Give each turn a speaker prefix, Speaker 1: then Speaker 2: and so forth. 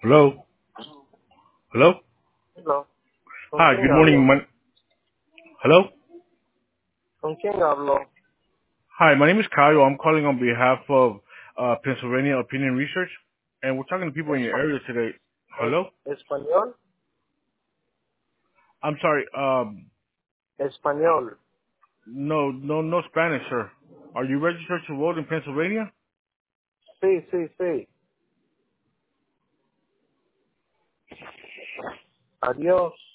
Speaker 1: Hello? Hello?
Speaker 2: Hello. ¿Con
Speaker 1: Hi,
Speaker 2: quién
Speaker 1: good morning.
Speaker 2: hablo?
Speaker 1: Hello?
Speaker 2: ¿Con quién hablo?
Speaker 1: Hi, my name is Kyle. I'm calling on behalf of Pennsylvania Opinion Research, and we're talking to people in your
Speaker 2: Espa-
Speaker 1: area today. Hello?
Speaker 2: ¿Español?
Speaker 1: I'm sorry,
Speaker 2: Español.
Speaker 1: no Spanish, sir. Are you registered to vote in Pennsylvania?
Speaker 2: Sí, sí, sí. Adiós.